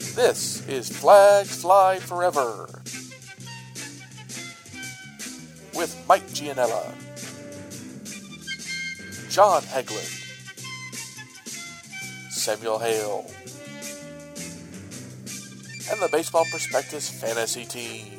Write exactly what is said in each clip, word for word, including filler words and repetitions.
This is Flags Fly Forever with Mike Gianella, John Hegland, Samuel Hale, and the Baseball Prospectus Fantasy Team.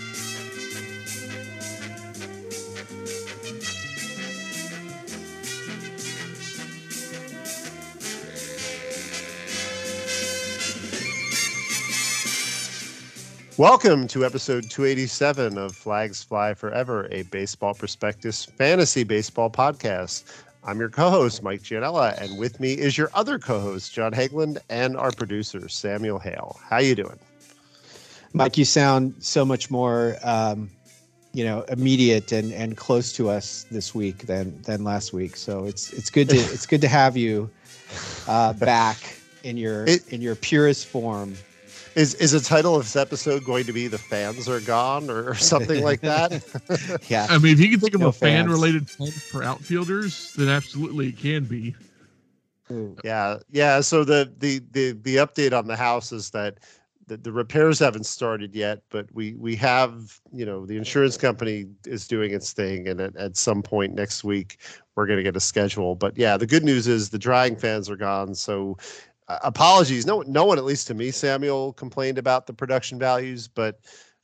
Welcome to episode two eighty-seven of Flags Fly Forever, a Baseball Prospectus fantasy baseball podcast. I'm your co-host, Mike Gianella, and with me is your other co-host, John Hegland, and our producer, Samuel Hale. How you doing? Mike, you sound so much more, um, you know, immediate and, and close to us this week than than last week. So it's it's good to it's good to have you uh, back in your it, in your purest form. Is is the title of this episode going to be "The Fans Are Gone" or, or something like that? Yeah. I mean, if you can think of No a fans. fan-related fun for outfielders, then absolutely it can be. Yeah, yeah. So the the the the update on the house is that the, the repairs haven't started yet, but we we have, you know, the insurance company is doing its thing, and at, at some point next week we're going to get a schedule. But yeah, the good news is the drying fans are gone. So uh, apologies, no no one, at least to me, Samuel, complained about the production values, but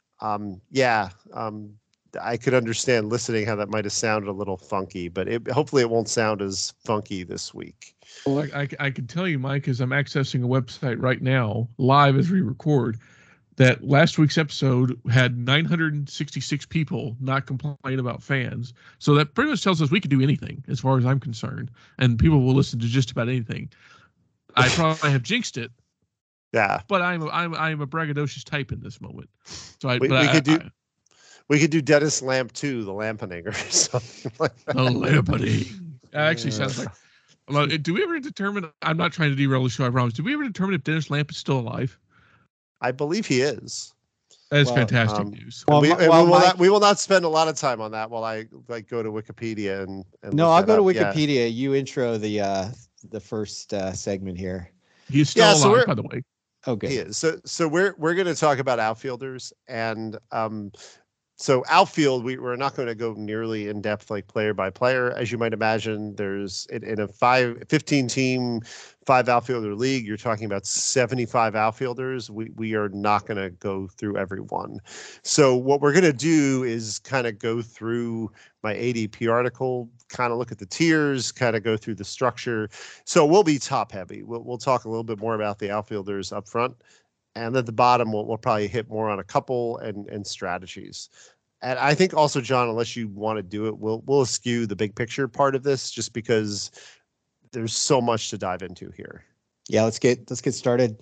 um, yeah. Um, I could understand listening how that might have sounded a little funky, but it, hopefully it won't sound as funky this week. Well, I, I, I can tell you, Mike, as I'm accessing a website right now, live as we record, that last week's episode had nine hundred sixty-six people not complain about fans. So that pretty much tells us we can do anything, as far as I'm concerned, and people will listen to just about anything. I probably have jinxed it. Yeah, but I'm a, I'm I'm a braggadocious type in this moment. So I we, but we I, could do. I, We could do Dennis Lamp two, the lampening or something like that. The lampening. That actually Yeah. sounds like. Well, do we ever determine? I'm not trying to derail the show, I promise. Did we ever determine if Dennis Lamp is still alive? I believe he is. That is Well, fantastic um, news. Well, we, my- and we, well, will my- not, we will not spend a lot of time on that while I like go to Wikipedia and. and No, look I'll that go to up. Yeah. Wikipedia. You intro the uh, the first uh, segment here. He is still yeah, so alive, we're- by the way. Oh, good. He is. So so we're we're going to talk about outfielders, and um, so outfield we we're not going to go nearly in depth like player by player, as you might imagine. There's in, in a five fifteen team five outfielder league, you're talking about seventy-five outfielders. We we are not going to go through every one. So what we're going to do is kind of go through my A D P article, kind of look at the tiers, kind of go through the structure. So we'll be top heavy. We'll we'll talk a little bit more about the outfielders up front, and at the bottom we'll we'll probably hit more on a couple and and strategies. And I think also, John, unless you want to do it, we'll we'll eschew the big picture part of this just because there's so much to dive into here. Yeah, let's get let's get started.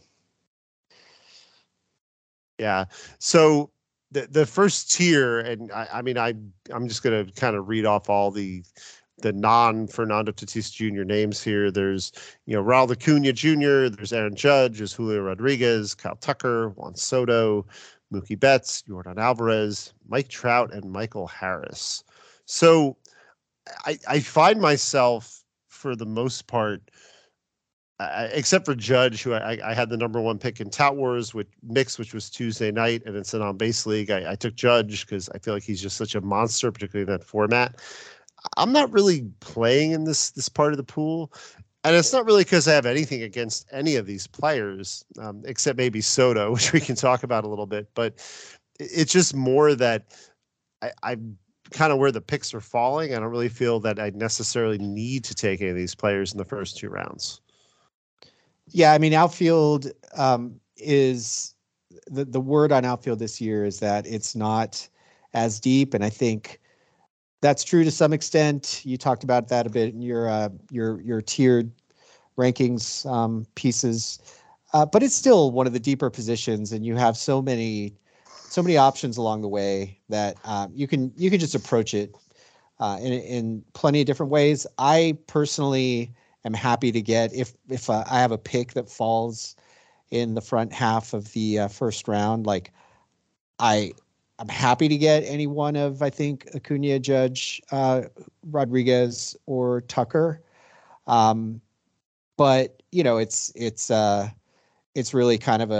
Yeah. So the the first tier, and I, I mean, I I'm just gonna kind of read off all the the non Fernando Tatis Junior names here. There's, you know, Raul Acuna Junior There's Aaron Judge, there's Julio Rodriguez, Kyle Tucker, Juan Soto, Mookie Betts, Yordan Alvarez, Mike Trout, and Michael Harris. So I I find myself for the most part, Uh, except for Judge, who I, I had the number one pick in Tout Wars with Mix, which was Tuesday night, and it's an on-base league. I, I took Judge because I feel like he's just such a monster, particularly in that format. I'm not really playing in this this part of the pool, and it's not really because I have anything against any of these players, um, except maybe Soto, which we can talk about a little bit. But it's just more that I, I'm kind of where the picks are falling. I don't really feel that I necessarily need to take any of these players in the first two rounds. Yeah, I mean, outfield um, is the the word on outfield this year is that it's not as deep, and I think that's true to some extent. You talked about that a bit in your uh, your your tiered rankings um, pieces, uh, but it's still one of the deeper positions, and you have so many so many options along the way that um, you can you can just approach it uh, in in plenty of different ways. I personally am happy to get if if uh, I have a pick that falls in the front half of the uh, first round, like I I'm happy to get any one of I think Acuna, Judge, uh, Rodriguez, or Tucker. Um, but you know, it's it's uh, it's really kind of a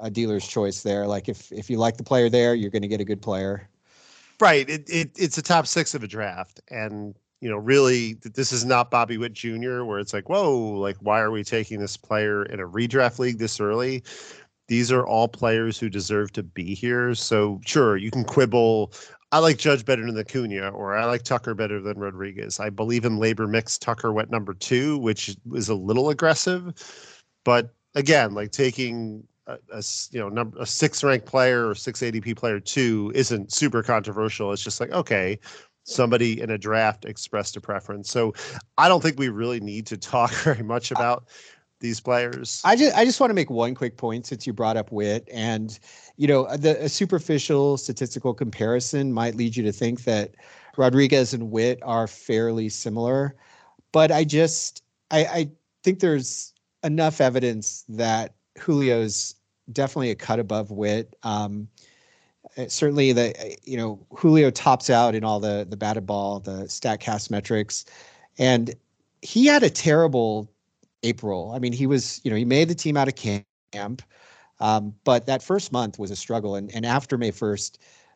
a dealer's choice there. Like if if you like the player there, you're going to get a good player. Right. It, it it's a top six of a draft, and you know, really, this is not Bobby Witt Junior, where it's like, whoa, like why are we taking this player in a redraft league this early? These are all players who deserve to be here. So sure, you can quibble. I like Judge better than Acuna, or I like Tucker better than Rodriguez. I believe in labor mix. Tucker went number two, which was a little aggressive, but again, like taking a, a you know number a six ranked player or six A D P player two isn't super controversial. It's just like, okay, somebody in a draft expressed a preference. So I don't think we really need to talk very much about these players. I just I just want to make one quick point since you brought up Witt, and you know the a superficial statistical comparison might lead you to think that Rodriguez and Witt are fairly similar, but I just I, I think there's enough evidence that Julio's definitely a cut above Witt. Um, certainly, the you know Julio tops out in all the the batted ball, the StatCast metrics, and he had a terrible April. I mean, he was, you know, he made the team out of camp, um, but that first month was a struggle. And, and after May first,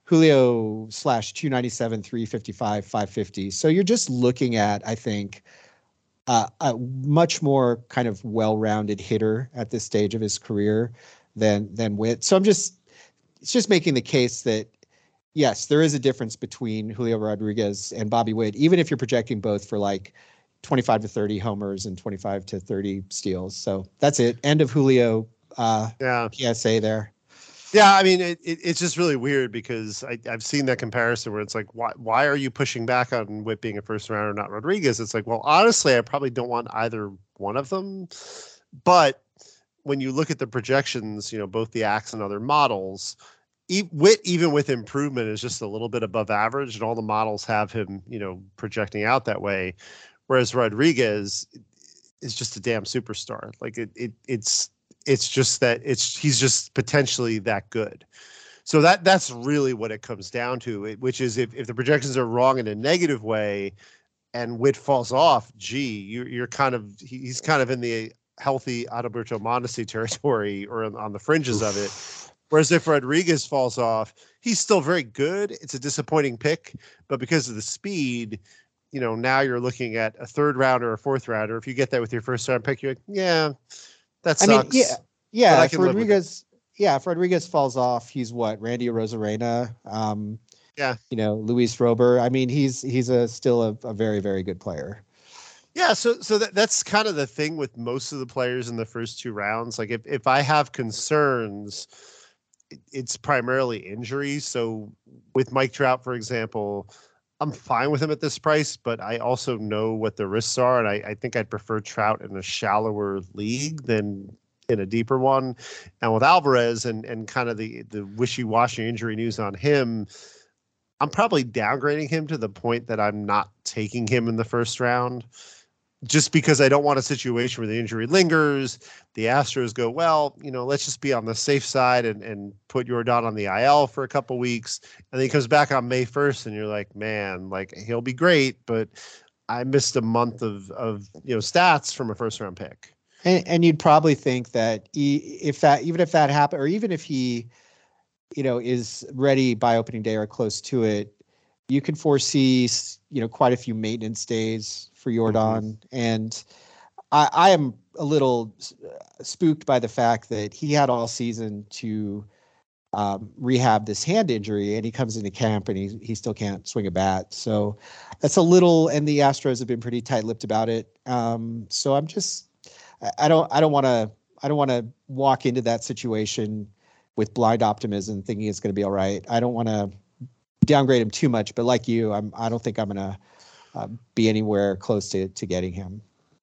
Julio slash two ninety-seven, three fifty-five, five fifty. So you're just looking at, I think, uh, a much more kind of well-rounded hitter at this stage of his career than than Witt. So I'm just, it's just making the case that, yes, there is a difference between Julio Rodriguez and Bobby Witt, even if you're projecting both for like twenty-five to thirty homers and twenty-five to thirty steals. So that's it. End of Julio uh, yeah. P S A there. Yeah, I mean, it, it, it's just really weird because I, I've seen that comparison where it's like, why why are you pushing back on Witt being a first rounder, not Rodriguez? It's like, well, honestly, I probably don't want either one of them. But when you look at the projections, you know, both the Axe and other models, e- Witt, even with improvement, is just a little bit above average, and all the models have him, you know, projecting out that way. Whereas Rodriguez is just a damn superstar. Like it, it, it's, it's just that it's he's just potentially that good. So that that's really what it comes down to. Which is if, if the projections are wrong in a negative way, and Witt falls off, gee, you're you're kind of he's kind of in the healthy Adalberto Mondesi territory or on the fringes of it. Whereas if Rodriguez falls off, he's still very good. It's a disappointing pick, but because of the speed, you know, now you're looking at a third rounder or a fourth rounder. If you get that with your first round pick, you're like, yeah, that sucks. I mean, yeah, yeah. I If Rodriguez, yeah, if Rodriguez falls off, he's what? Randy Arozarena, um, yeah, you know, Luis Rober. I mean, he's he's a still a, a very very good player. Yeah, so so that, that's kind of the thing with most of the players in the first two rounds. Like if if I have concerns, it, it's primarily injuries. So with Mike Trout, for example, I'm fine with him at this price, but I also know what the risks are, and I, I think I'd prefer Trout in a shallower league than in a deeper one. And with Alvarez and and kind of the the wishy-washy injury news on him, I'm probably downgrading him to the point that I'm not taking him in the first round, just because I don't want a situation where the injury lingers. The Astros go, well, you know, let's just be on the safe side and, and put Yordan on the I L for a couple weeks. And then he comes back on May first and you're like, man, like he'll be great, but I missed a month of, of, you know, stats from a first round pick. And, and you'd probably think that he, if that, even if that happened, or even if he, you know, is ready by opening day or close to it, you could foresee, you know, quite a few maintenance days for Yordan. Mm-hmm. And I, I am a little spooked by the fact that he had all season to um, rehab this hand injury, and he comes into camp and he he still can't swing a bat. So that's a little, and the Astros have been pretty tight-lipped about it. Um, so I'm just, I don't, I don't want to, I don't want to walk into that situation with blind optimism, thinking it's going to be all right. I don't want to downgrade him too much, but like you, I'm, I don't think I'm going to uh, be anywhere close to, to getting him.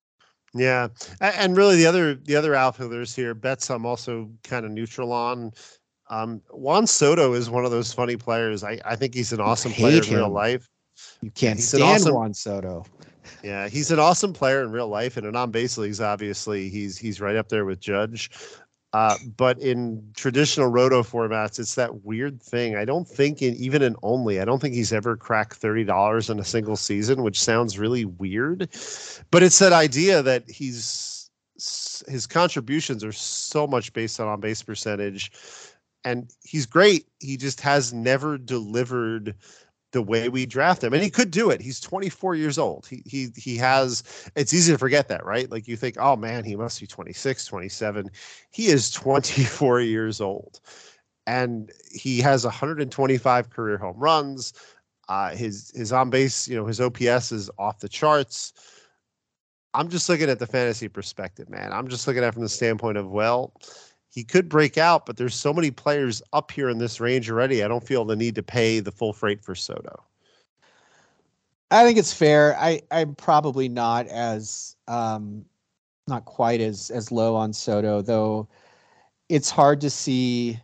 Yeah. And really the other, the other outfielders here, Betts, I'm also kind of neutral on. Um, Juan Soto is one of those funny players. I, I think he's an awesome player in him. real life. You can't he's stand awesome, Juan Soto. Yeah, he's an awesome player in real life, and in on-base leagues, obviously, he's he's right up there with Judge. Uh, but in traditional roto formats, it's that weird thing. I don't think in even in only, I don't think he's ever cracked thirty dollars in a single season, which sounds really weird. But it's that idea that he's his contributions are so much based on on base percentage, and he's great. He just has never delivered the way we draft him, and he could do it. He's twenty-four years old. He he he has. It's easy to forget that, right? Like you think, oh man, he must be twenty-six, twenty-seven. He is twenty-four years old, and he has one hundred twenty-five career home runs. Uh, his his on base, you know, his O P S is off the charts. I'm just looking at the fantasy perspective, man. I'm just looking at it from the standpoint of, well, he could break out, but there's so many players up here in this range already. I don't feel the need to pay the full freight for Soto. I think it's fair. I, I'm probably not as um, not quite as as low on Soto, though. It's hard to see.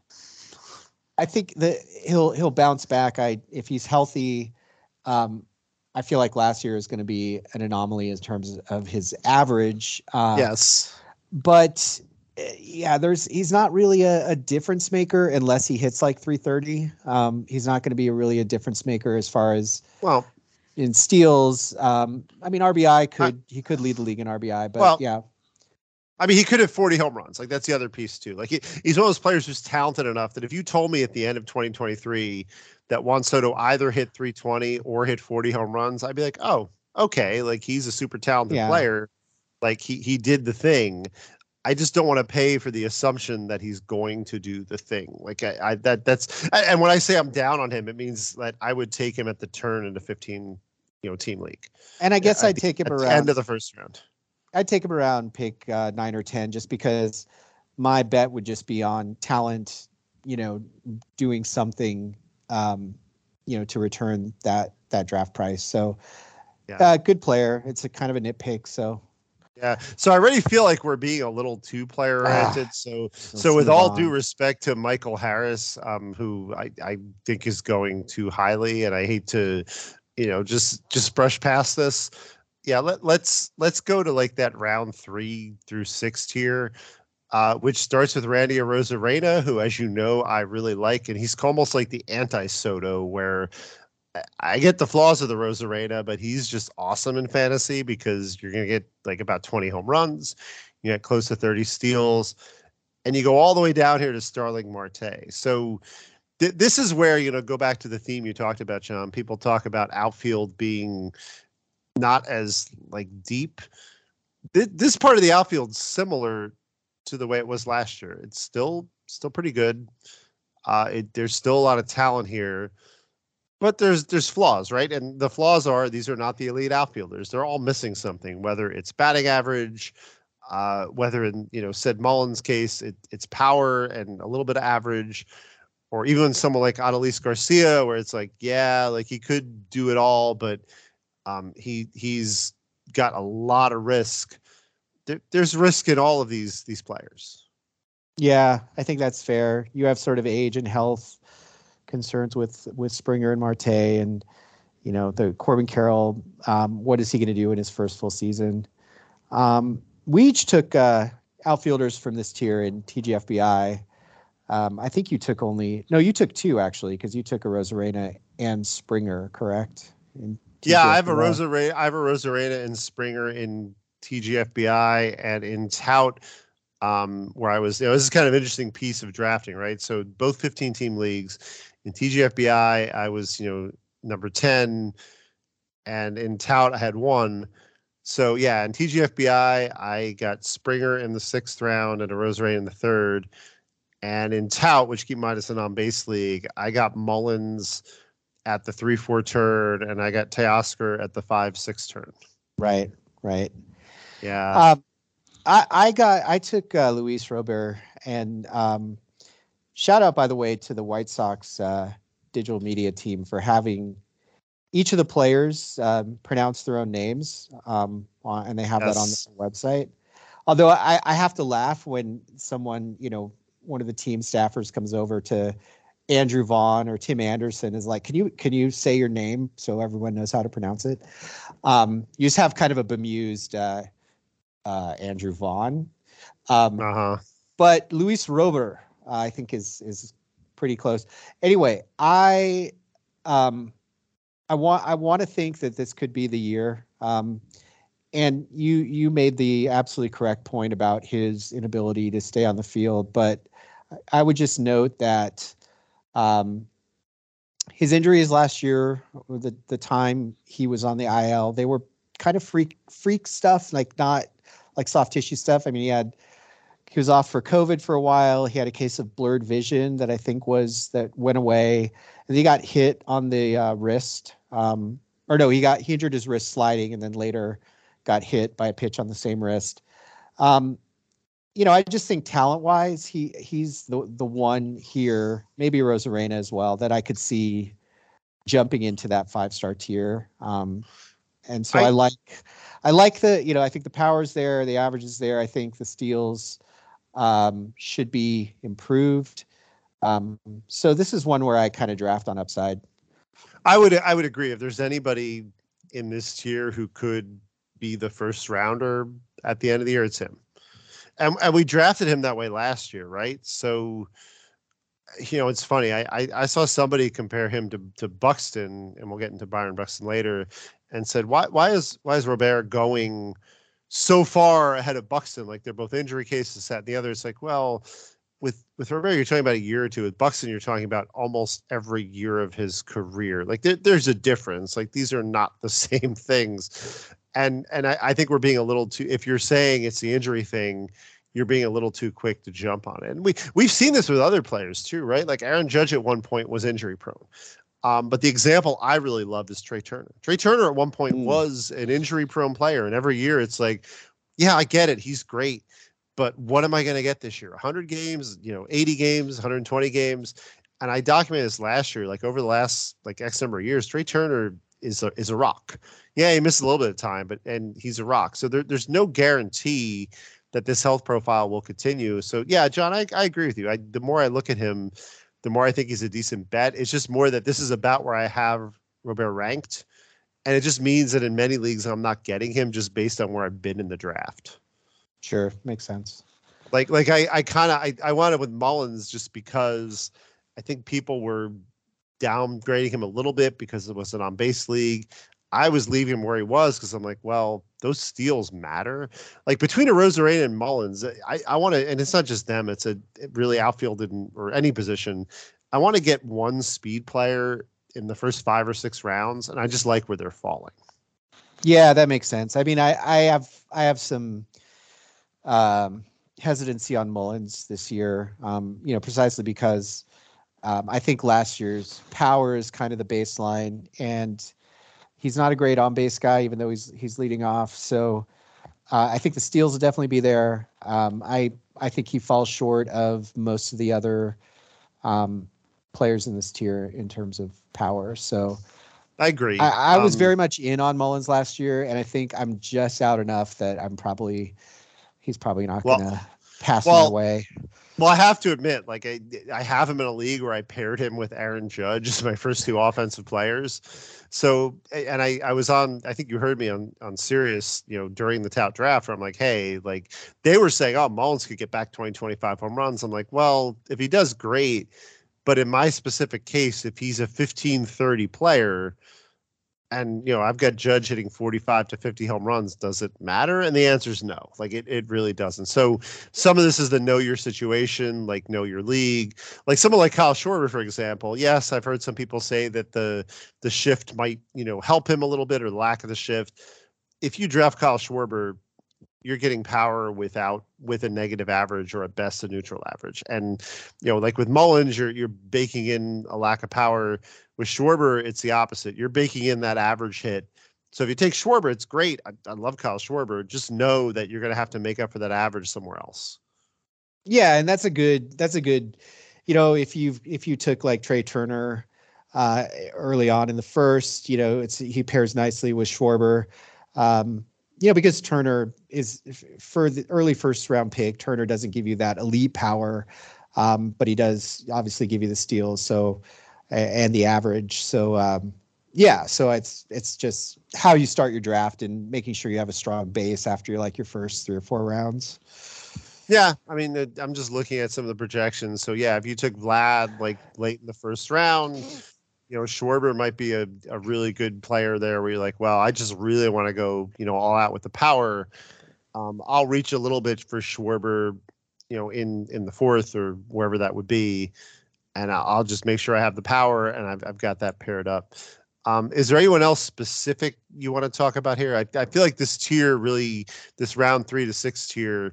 I think that he'll he'll bounce back. I if he's healthy. Um, I feel like last year is going to be an anomaly in terms of his average. Uh, Yes, but yeah, there's he's not really a, a difference maker unless he hits like three thirty. Um, he's not going to be a really a difference maker as far as well in steals. Um, I mean, R B I could I, he could lead the league in R B I, but well, yeah. I mean, he could have forty home runs. Like that's the other piece too. Like he, he's one of those players who's talented enough that if you told me at the end of twenty twenty-three that Juan Soto either hit three twenty or hit forty home runs, I'd be like, oh, okay. Like he's a super talented yeah. player. Like he, he did the thing. I just don't want to pay for the assumption that he's going to do the thing. Like I, I that that's, and when I say I'm down on him, it means that I would take him at the turn in a fifteen, you know, team league. And I guess yeah, I'd the, take him at around the end of the first round. I'd take him around, pick uh, nine or ten, just because my bet would just be on talent, you know, doing something, um, you know, to return that that draft price. So, yeah. uh, good player. It's a kind of a nitpick. So, yeah. So I already feel like we're being a little too player oriented. Ah, so, so with all on. due respect to Michael Harris, um, who I, I think is going too highly, and I hate to, you know, just just brush past this. Yeah, let, let's let's go to like that round three through six tier, uh, which starts with Randy Arozarena, who, as you know, I really like, and he's almost like the anti-Soto, where I get the flaws of the Arozarena, but he's just awesome in fantasy because you're gonna get like about twenty home runs, you get close to thirty steals, and you go all the way down here to Starling Marte. So th- this is where, you know, go back to the theme you talked about, John. People talk about outfield being not as like deep. Th- this part of the outfield similar to the way it was last year. It's still still pretty good. Uh, it, there's still a lot of talent here, but there's there's flaws, right? And the flaws are these are not the elite outfielders. They're all missing something, whether it's batting average, uh, whether in you know Sid Mullins' case it, it's power and a little bit of average, or even someone like Adolis Garcia, where it's like yeah, like he could do it all, but Um, he he's got a lot of risk. There, there's risk in all of these these players. Yeah, I think that's fair. You have sort of age and health concerns with with Springer and Marte, and you know the Corbin Carroll. Um, what is he going to do in his first full season? Um, we each took uh, outfielders from this tier in T G F B I. Um, I think you took only no, you took two actually because you took a Arozarena and Springer, correct? In Yeah, I have a Arozarena. I have a Arozarena and Springer in T G F B I and in Tout, um, where I was. You know, this is kind of an interesting piece of drafting, right? So both fifteen team leagues. In T G F B I, I was you know number ten, and in Tout I had one. So yeah, in T G F B I, I got Springer in the sixth round and a Arozarena in the third, and in Tout, which keep in mind it's an on base league, I got Mullins at the three four turn, and I got Teoscar at the five six turn. Right, right. Yeah. Um, I I got I took uh, Luis Robert, and um, shout out by the way to the White Sox uh, digital media team for having each of the players um, pronounce their own names, um, on, and they have yes. that on their website. Although I I have to laugh when someone you know one of the team staffers comes over to Andrew Vaughn or Tim Anderson is like, can you can you say your name so everyone knows how to pronounce it? Um, you just have kind of a bemused uh, uh, Andrew Vaughn. Um, uh-huh. But Luis Robert, uh, I think, is is pretty close. Anyway, I um, I want I want to think that this could be the year. Um, and you you made the absolutely correct point about his inability to stay on the field, but I would just note that um, his injuries last year, the the time he was on the I L, they were kind of freak freak stuff, like not like soft tissue stuff. I mean, he had he was off for COVID for a while. He had a case of blurred vision that I think was that went away, and he got hit on the uh, wrist. Um, or no, he got he injured his wrist sliding, and then later got hit by a pitch on the same wrist. Um, you know, I just think talent-wise, he he's the the one here, maybe Rosarena as well, that I could see jumping into that five-star tier. Um, and so I, I like I like the, you know, I think the power's there, the average is there. I think the steals um, should be improved. Um, so this is one where I kind of draft on upside. I would I would agree. If there's anybody in this tier who could be the first rounder at the end of the year, it's him. And, and we drafted him that way last year, right? So, you know, it's funny. I, I, I saw somebody compare him to, to Buxton, and we'll get into Byron Buxton later, and said, why why is why is Robert going so far ahead of Buxton? Like, they're both injury cases, that and the other. It's like, well, with with Robert, you're talking about a year or two. With Buxton, you're talking about almost every year of his career. Like, there, there's a difference. Like, these are not the same things. And and I, I think we're being a little too, if you're saying it's the injury thing, you're being a little too quick to jump on it. And we, we've seen this with other players too, right? Like Aaron Judge at one point was injury prone. Um, but the example I really love is Trey Turner. Trey Turner at one point mm. was an injury prone player. And every year it's like, yeah, I get it. He's great. But what am I going to get this year? one hundred games, you know, eighty games, one hundred twenty games. And I documented this last year, like over the last like X number of years, Trey Turner is a, is a rock. Yeah, he missed a little bit of time, but and he's a rock. So there, there's no guarantee that this health profile will continue. So yeah, John, I, I agree with you. I, the more I look at him, the more I think he's a decent bet. It's just more that this is about where I have Robert ranked. And it just means that in many leagues, I'm not getting him just based on where I've been in the draft. Sure. Makes sense. Like, like I, I kind of, I, I wanted with Mullins just because I think people were downgrading him a little bit because it was an on-base league. I was leaving him where he was because I'm like, well, those steals matter. Like between a Rosarena and Mullins, I, I want to, and it's not just them, it's a it really outfield in, or any position. I want to get one speed player in the first five or six rounds, and I just like where they're falling. Yeah, that makes sense. I mean, I, I have I have some um, hesitancy on Mullins this year, um, you know, precisely because um, I think last year's power is kind of the baseline, and he's not a great on-base guy, even though he's he's leading off. So uh, I think the steals will definitely be there. Um, I I think he falls short of most of the other um, players in this tier in terms of power. So I agree. I, I was um, very much in on Mullins last year, and I think I'm just out enough that I'm probably he's probably not well, going to pass well, my way. Well, I have to admit, like I, I have him in a league where I paired him with Aaron Judge as my first two offensive players. So, and I, I was on, I think you heard me on, on Sirius, you know, during the tout draft where I'm like, hey, like they were saying, oh, Mullins could get back twenty, twenty-five home runs. I'm like, well, if he does, great. But in my specific case, if he's a fifteen thirty player and, you know, I've got Judge hitting forty-five to fifty home runs, does it matter? And the answer is no. Like it, it really doesn't. So some of this is the know your situation, like know your league. Like someone like Kyle Schwarber, for example. Yes, I've heard some people say that the the shift might, you know, help him a little bit or the lack of the shift. If you draft Kyle Schwarber, you're getting power without with a negative average or at best a neutral average. And, you know, like with Mullins, you're you're baking in a lack of power. With Schwarber, it's the opposite. You're baking in that average hit. So if you take Schwarber, it's great. I, I love Kyle Schwarber. Just know that you're going to have to make up for that average somewhere else. Yeah, and that's a good. That's a good. You know, if you if you took like Trey Turner uh, early on in the first, you know, it's he pairs nicely with Schwarber. Um, you know, because Turner is for the early first round pick. Turner doesn't give you that elite power, um, but he does obviously give you the steals. So. And the average. So, um, yeah, so it's it's just how you start your draft and making sure you have a strong base after you're like your first three or four rounds. Yeah, I mean, I'm just looking at some of the projections. So, yeah, if you took Vlad like late in the first round, you know, Schwarber might be a, a really good player there where you're like, well, I just really want to go, you know, all out with the power. Um, I'll reach a little bit for Schwarber, you know, in, in the fourth or wherever that would be. And I'll just make sure I have the power and I've, I've got that paired up. Um, is there anyone else specific you want to talk about here? I, I feel like this tier really, this round three to six tier,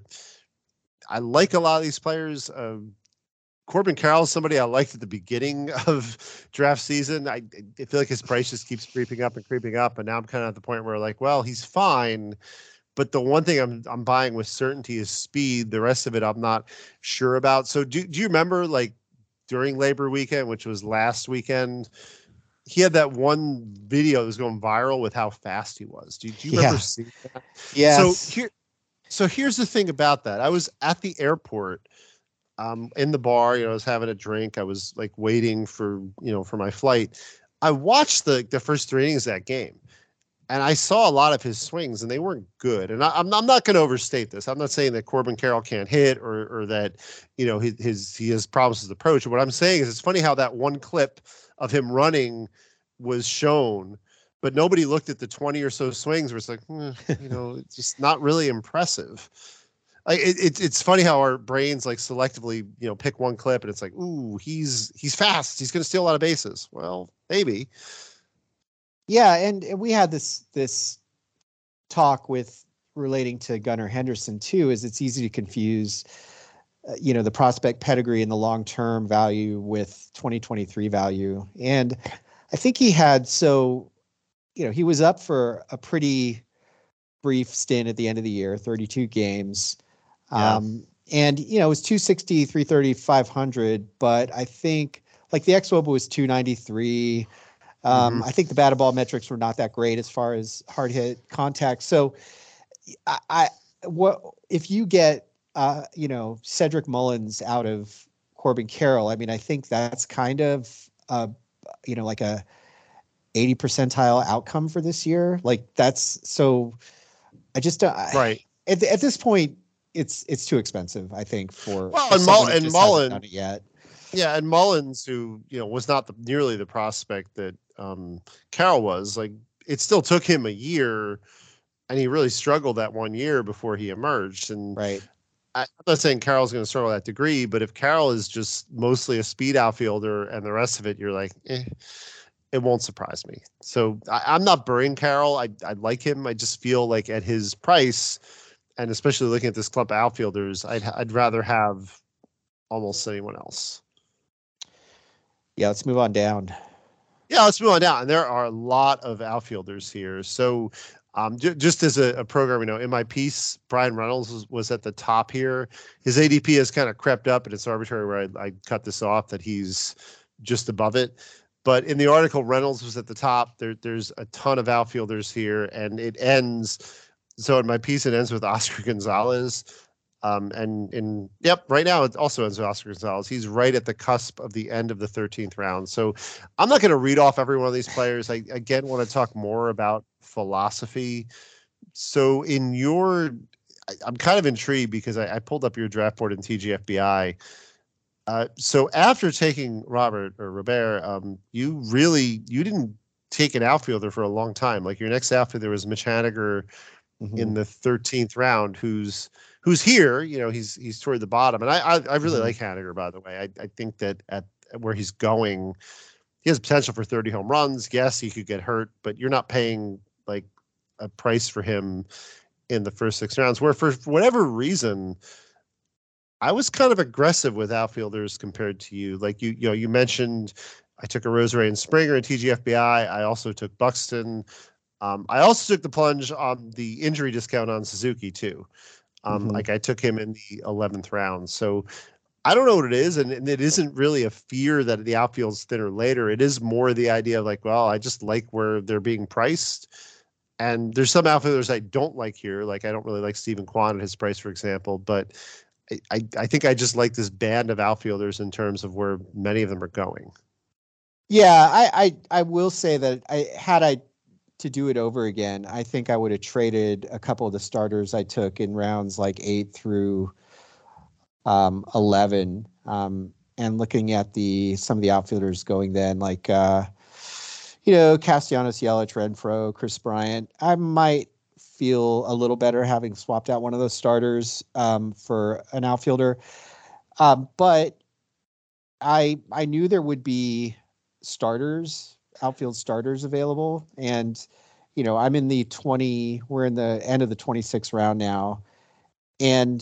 I like a lot of these players. Um, Corbin Carroll is somebody I liked at the beginning of draft season. I, I feel like his price just keeps creeping up and creeping up. And now I'm kind of at the point where like, well, he's fine. But the one thing I'm I'm buying with certainty is speed. The rest of it, I'm not sure about. So do, do you remember like during Labor Weekend, which was last weekend, he had that one video that was going viral with how fast he was. Do, do you remember yeah. seeing that? Yes. So here, so here's the thing about that. I was at the airport um, in the bar, you know, I was having a drink. I was like waiting for, you know, for my flight. I watched the, the first three innings of that game and I saw a lot of his swings and they weren't good. And I, I'm, I'm not going to overstate this. I'm not saying that Corbin Carroll can't hit or, or that, you know, his, his, he has problems with his approach. What I'm saying is it's funny how that one clip of him running was shown, but nobody looked at the twenty or so swings where it's like, eh, you know, it's just not really impressive. Like it, it, it's funny how our brains like selectively, you know, pick one clip and it's like, ooh, he's, he's fast. He's going to steal a lot of bases. Well, maybe. Yeah. And, and we had this, this talk with relating to Gunnar Henderson too, is it's easy to confuse, uh, you know, the prospect pedigree and the long-term value with twenty twenty-three value. And I think he had, so, you know, he was up for a pretty brief stint at the end of the year, thirty-two games. Yeah. Um, and, you know, it was two sixty, three thirty, five hundred, but I think like the X W O B A was two ninety-three. Um, Mhm. I think the batted ball metrics were not that great as far as hard hit contact. So I, I what if you get, uh, you know, Cedric Mullins out of Corbin Carroll? I mean, I think that's kind of, uh, you know, like a eighty percentile outcome for this year. Like that's so I just, uh, Right. At, at this point, it's it's too expensive, I think, for, Well, for and someone Mull- who and just hasn't Mullen- done it yet. Yeah, and Mullins, who you know was not the, nearly the prospect that um, Carroll was, like it still took him a year, and he really struggled that one year before he emerged. And Right. I, I'm not saying Carroll's going to struggle that degree, but if Carroll is just mostly a speed outfielder and the rest of it, you're like, eh, it won't surprise me. So I, I'm not burying Carroll. I I like him. I just feel like at his price, and especially looking at this clump of outfielders, I'd I'd rather have almost anyone else. Yeah, let's move on down. Yeah, let's move on down. And there are a lot of outfielders here. So um, j- just as a, a program, you know, in my piece, Brian Reynolds was, was at the top here. His A D P has kind of crept up, and it's arbitrary where I, I cut this off that he's just above it. But in the article, Reynolds was at the top. There, there's a ton of outfielders here, and it ends. So in my piece, it ends with Oscar Gonzalez. Um, and, and yep, right now it also ends with Oscar Gonzalez. He's right at the cusp of the end of the thirteenth round. So I'm not going to read off every one of these players. I, again, want to talk more about philosophy. So in your, I, I'm kind of intrigued because I, I pulled up your draft board in T G F B I. Uh, so after taking Robert or Robert, um, you really, you didn't take an outfielder for a long time. Like your next outfielder was Mitch Haniger Mhm. in the thirteenth round, who's who's here. You know, he's he's toward the bottom, and I I, I really Mhm. like Haniger, by the way. I, I think that at where he's going, he has potential for thirty home runs. Yes, he could get hurt, but you're not paying like a price for him in the first six rounds. Where for whatever reason, I was kind of aggressive with outfielders compared to you. Like you, you know, you mentioned I took a Rosaray and Springer in T G F B I. I also took Buxton. Um, I also took the plunge on the injury discount on Suzuki too. Um, Mhm. Like I took him in the eleventh round. So I don't know what it is, and, and it isn't really a fear that the outfield's thinner later. It is more the idea of like, well, I just like where they're being priced. And there's some outfielders I don't like here. Like I don't really like Stephen Kwan at his price, for example. But I, I, I think I just like this band of outfielders in terms of where many of them are going. Yeah, I, I I will say that I had I to do it over again, I think I would have traded a couple of the starters I took in rounds like eight through um, eleven. Um, and looking at the some of the outfielders going then, like uh, you know, Castellanos, Yelich, Renfroe, Chris Bryant. I might feel a little better having swapped out one of those starters um, for an outfielder. Um, but I I knew there would be starters, outfield starters available. And, you know, I'm in the twenty, we're in the end of the twenty-sixth round now. And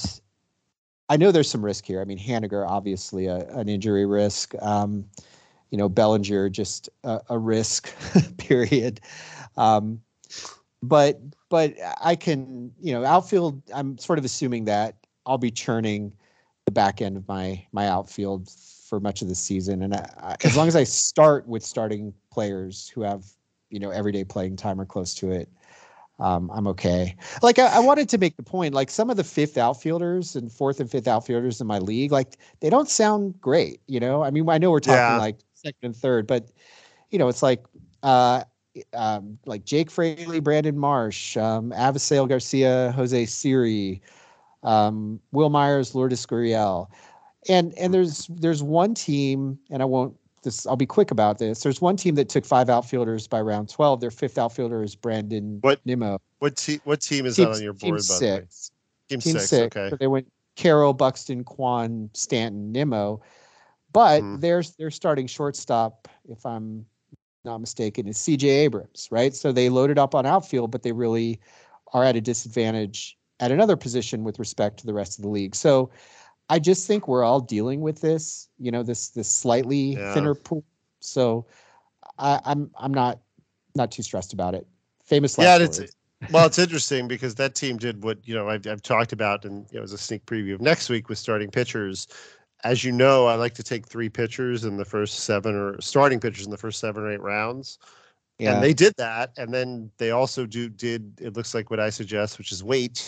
I know there's some risk here. I mean, Haniger, obviously a, an injury risk. Um, you know, Bellinger, just a, a risk, period. Um, but but I can, you know, outfield, I'm sort of assuming that I'll be churning the back end of my my outfield for much of the season. And I, I, as long as I start with starting players who have, you know, everyday playing time or close to it, um, I'm okay. Like I, I wanted to make the point, like some of the fifth outfielders and fourth and fifth outfielders in my league, like they don't sound great. You know, I mean, I know we're talking Yeah. like second and third, but you know, it's like, uh, um, like Jake Fraley, Brandon Marsh, um, Avisail Garcia, Jose Siri, um, Will Myers, Lourdes Gurriel. And and there's there's one team, and I won't this I'll be quick about this. There's one team that took five outfielders by round twelve. Their fifth outfielder is Brandon What Nimmo. What team? What team is Team, that on your team board? By the way? six. Team, Team six. six. Okay. So they went Carroll, Buxton, Quan, Stanton, Nimmo. But Mhm. their their starting shortstop, if I'm not mistaken, is C J Abrams, right? So they loaded up on outfield, but they really are at a disadvantage at another position with respect to the rest of the league. So I just think we're all dealing with this, you know, this this slightly Yeah. thinner pool. So I, I'm I'm not not too stressed about it. Famous last Yeah, it's words. well, it's interesting because that team did what you know I've I've talked about, and you know, it was a sneak preview of next week with starting pitchers. As you know, I like to take three pitchers in the first seven or starting pitchers in the first seven or eight rounds. Yeah. And they did that. And then they also do did, it looks like what I suggest, which is wait.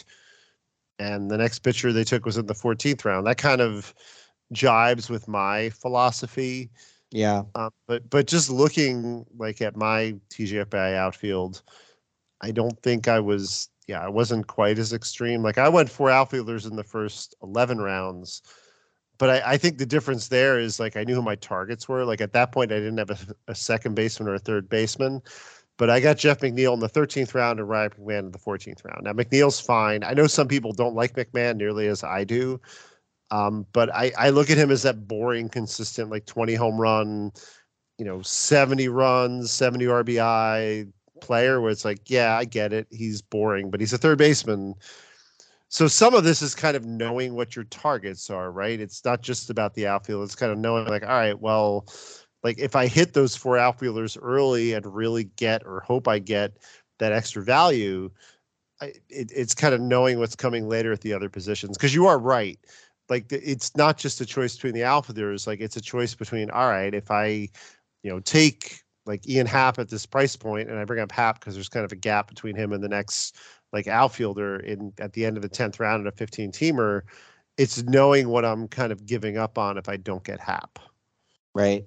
And the next pitcher they took was in the fourteenth round. That kind of jibes with my philosophy. Yeah. Um, but but just looking like at my T G F B I outfield, I don't think I was, yeah, I wasn't quite as extreme. Like I went four outfielders in the first eleven rounds. But I, I think the difference there is like I knew who my targets were. Like at that point, I didn't have a, a second baseman or a third baseman. But I got Jeff McNeil in the thirteenth round and Ryan McMahon in the fourteenth round. Now, McNeil's fine. I know some people don't like McMahon nearly as I do. Um, but I, I look at him as that boring, consistent, like twenty home run, you know, seventy runs, seventy R B I player where it's like, yeah, I get it. He's boring, but he's a third baseman. So some of this is kind of knowing what your targets are, right? It's not just about the outfield. It's kind of knowing like, all right, well, like if I hit those four outfielders early and really get or hope I get that extra value, I, it, it's kind of knowing what's coming later at the other positions. Because you are right. Like the, it's not just a choice between the outfielders. Like it's a choice between, all right, if I, you know, take like Ian Happ at this price point and I bring up Happ because there's kind of a gap between him and the next like outfielder in at the end of the tenth round in a fifteen teamer, it's knowing what I'm kind of giving up on if I don't get Happ. Right.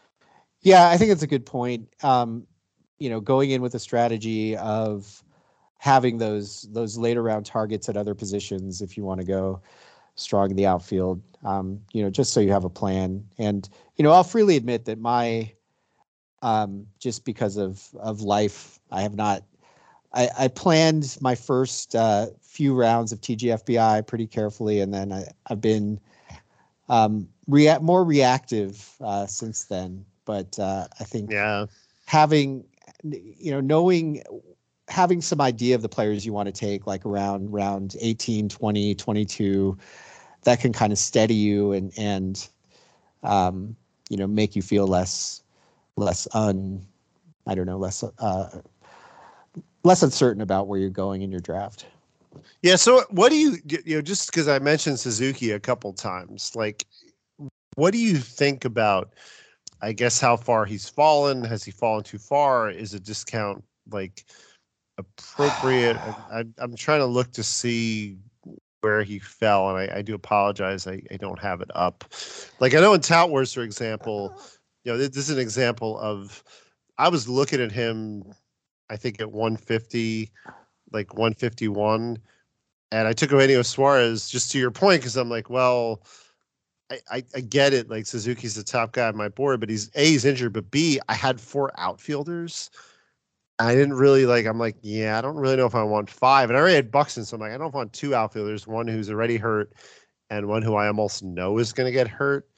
Yeah, I think it's a good point. Um, you know, going in with a strategy of having those those later round targets at other positions if you want to go strong in the outfield, um, you know, just so you have a plan. And, you know, I'll freely admit that my um, just because of of life, I have not I, I planned my first uh, few rounds of T G F B I pretty carefully, and then I, I've been um, rea- more reactive uh, since then. But uh, I think yeah. having, you know, knowing, having some idea of the players you want to take, like around round eighteen, twenty, twenty-two, that can kind of steady you and, and um, you know, make you feel less, less un, I don't know, less, uh, less uncertain about where you're going in your draft. Yeah. So what do you, you know, just because I mentioned Suzuki a couple times, like, what do you think about, I guess, how far he's fallen? Has he fallen too far? Is a discount like appropriate? I, I'm trying to look to see where he fell, and I, I do apologize. I, I don't have it up. Like I know in Tout Wars, for example, you know, this is an example of, I was looking at him, I think at one fifty, like one fifty-one. And I took Eugenio Suarez just to your point, because I'm like, well, I, I, I get it. Like Suzuki's the top guy on my board, but he's A, he's injured, but B, I had four outfielders. I didn't really like, I'm like, yeah, I don't really know if I want five. And I already had Buxton, so I'm like, I don't want two outfielders, one who's already hurt and one who I almost know is going to get hurt.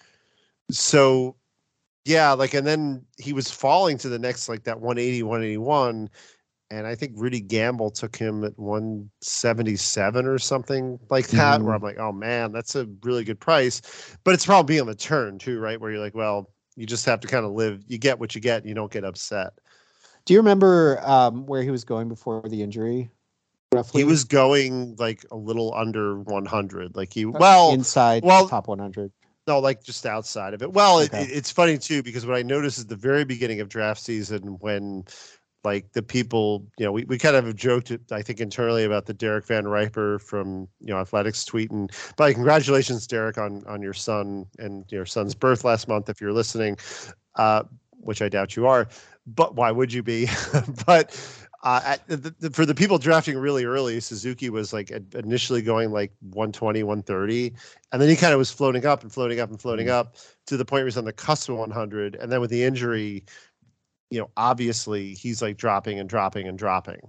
So, yeah, like, and then he was falling to the next, like that one eighty, one eighty-one. And I think Rudy Gamble took him at one seventy-seven or something like that, mm-hmm. where I'm like, oh man, that's a really good price. But it's probably on the turn too, right? Where you're like, well, you just have to kind of live. You get what you get. And you don't get upset. Do you remember um, where he was going before the injury? Roughly? He was going like a little under one hundred. Like he, well, inside well, top one hundred. No, like just outside of it. Well, okay. it, it's funny too, because what I noticed is the very beginning of draft season when like the people, you know, we, we kind of have joked, I think, internally about the Derek Van Riper from, you know, Athletics tweeting. But congratulations, Derek, on on your son and your son's birth last month, if you're listening, uh, which I doubt you are. But why would you be? But uh, at the, the, for the people drafting really early, Suzuki was like initially going like one twenty, one thirty. And then he kind of was floating up and floating up and floating mm-hmm. up to the point where he was on the cusp of one hundred. And then with the injury, you know, obviously he's like dropping and dropping and dropping.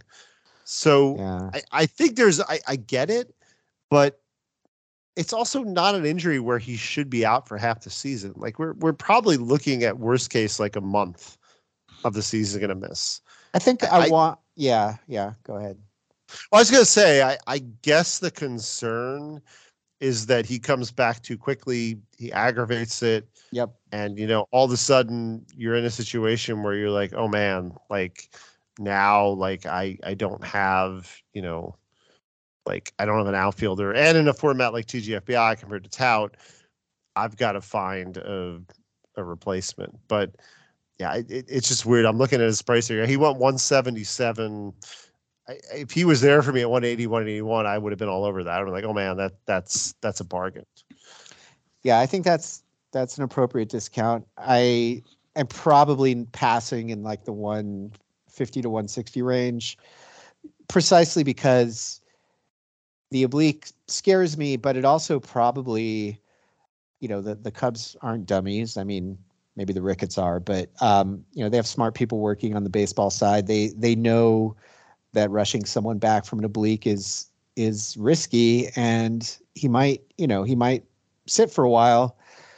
So yeah. I, I think there's, I, I get it, but it's also not an injury where he should be out for half the season. Like we're, we're probably looking at worst case, like a month of the season going to miss. I think I, I want, yeah, yeah, go ahead. Well, I was going to say, I, I guess the concern is that he comes back too quickly. He aggravates it. Yep. And, you know, all of a sudden you're in a situation where you're like, oh man, like now, like I, I don't have, you know, like I don't have an outfielder. And in a format like T G F B I compared to Tout, I've got to find a, a replacement. But yeah, it, it's just weird. I'm looking at his price here. He went one seventy-seven. I, if he was there for me at one eighty, one eighty-one, I would have been all over that. I would have been like, oh man, that that's that's a bargain. Yeah, I think that's that's an appropriate discount. I am probably passing in like the one fifty to one sixty range, precisely because the oblique scares me, but it also probably, you know, the, the Cubs aren't dummies. I mean, maybe the Ricketts are, but um, you know, they have smart people working on the baseball side. They they know that rushing someone back from an oblique is is risky, and he might, you know, he might sit for a while.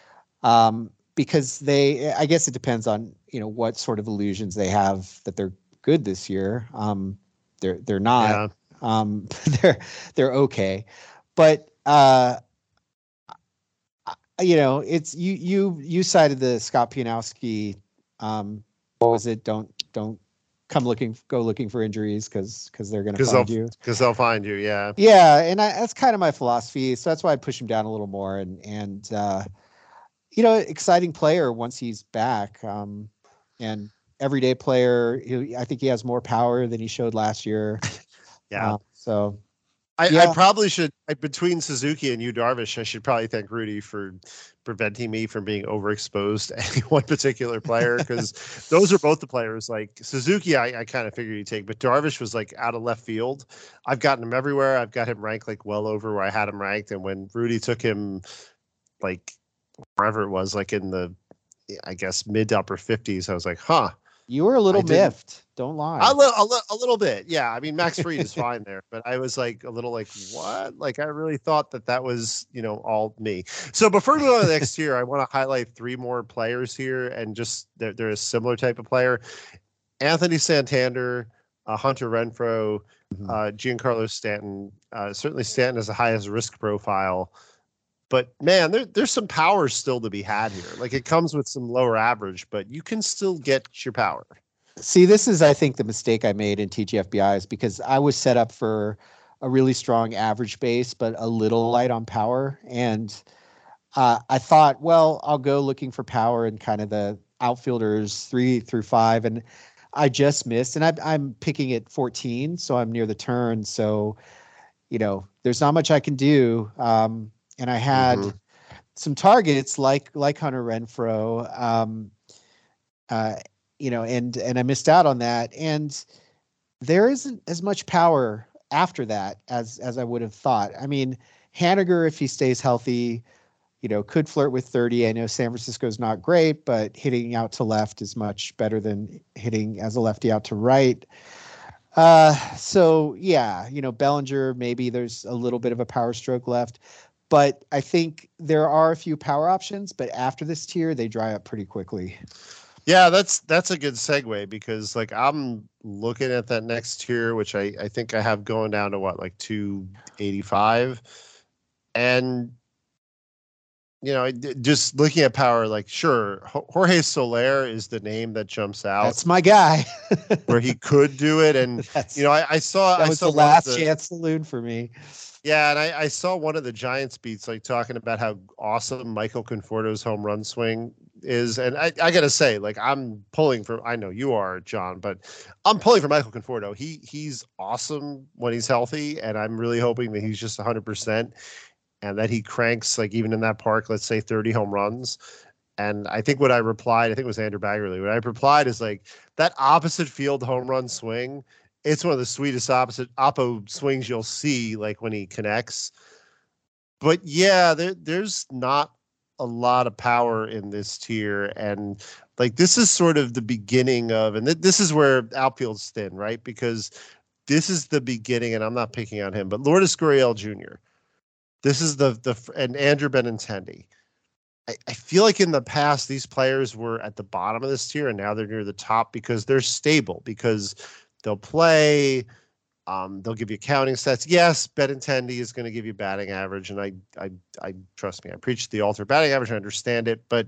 Um, because they, I guess it depends on, you know, what sort of illusions they have that they're good this year. Um, they're, they're not, yeah. um, they're, they're okay. But, uh, you know, it's, you, you, you cited the Scott Pianowski, um, what was it? Don't, don't come looking, go looking for injuries. Cause, cause they're going to find you. Cause they'll find you. Yeah. Yeah. And I, that's kind of my philosophy. So that's why I push him down a little more and, and, uh, you know, exciting player once he's back, um, and everyday player. He, I think he has more power than he showed last year. Yeah. Uh, so I, yeah. I probably should, I, between Suzuki and Yu Darvish, I should probably thank Rudy for preventing me from being overexposed to any one particular player, because those are both the players. Like Suzuki, I, I kind of figured he'd take, but Darvish was like out of left field. I've gotten him everywhere. I've got him ranked like well over where I had him ranked. And when Rudy took him, like, wherever it was, like in the, I guess, mid to upper fifties, I was like, huh. You were a little miffed. Don't lie. A little, a, li- a little bit. Yeah. I mean, Max Fried is fine there, but I was like a little like, what? Like, I really thought that that was, you know, all me. So before we go on to the next tier, I want to highlight three more players here, and just they're, they're a similar type of player. Anthony Santander, uh, Hunter Renfroe, mm-hmm. uh, Giancarlo Stanton. Uh, certainly Stanton has the highest risk profile. But man, there, there's some power still to be had here. Like it comes with some lower average, but you can still get your power. See, this is, I think, the mistake I made in T G F B I is because I was set up for a really strong average base, but a little light on power. And uh, I thought, well, I'll go looking for power in kind of the outfielders three through five. And I just missed. And I, I'm picking at fourteen, so I'm near the turn. So, you know, there's not much I can do. Um, And I had mm-hmm. some targets like like Hunter Renfroe, um, uh, you know, and and I missed out on that. And there isn't as much power after that as as I would have thought. I mean, Haniger, if he stays healthy, you know, could flirt with thirty. I know San Francisco's not great, but hitting out to left is much better than hitting as a lefty out to right. Uh, so yeah, you know, Bellinger, maybe there's a little bit of a power stroke left, but I think there are a few power options, but after this tier, they dry up pretty quickly. Yeah, that's that's a good segue because like I'm looking at that next tier, which I, I think I have going down to what, like two eighty-five. And, you know, just looking at power, like, sure, Jorge Soler is the name that jumps out. That's my guy. Where he could do it. And, That's, you know, I, I saw that I was saw the last the, chance saloon for me. Yeah, and I, I saw one of the Giants beats like talking about how awesome Michael Conforto's home run swing is. And I, I gotta say, like, I'm pulling for I know you are, John, but I'm pulling for Michael Conforto. He he's awesome when he's healthy, and I'm really hoping that he's just one hundred percent and that he cranks, like, even in that park, let's say thirty home runs. And I think what I replied, I think it was Andrew Baggerly, what I replied is like that opposite field home run swing. It's one of the sweetest opposite oppo swings you'll see, like when he connects. But yeah, there, there's not a lot of power in this tier. And like, this is sort of the beginning of, and th- this is where outfield's thin, right? Because this is the beginning, and I'm not picking on him, but Lourdes Gurriel Junior This is the, the, and Andrew Benintendi. I, I feel like in the past, these players were at the bottom of this tier, and now they're near the top because they're stable, because they'll play. Um, they'll give you counting stats. Yes, Benintendi is going to give you batting average, and I, I, I trust me. I preach the alter batting average. I understand it, but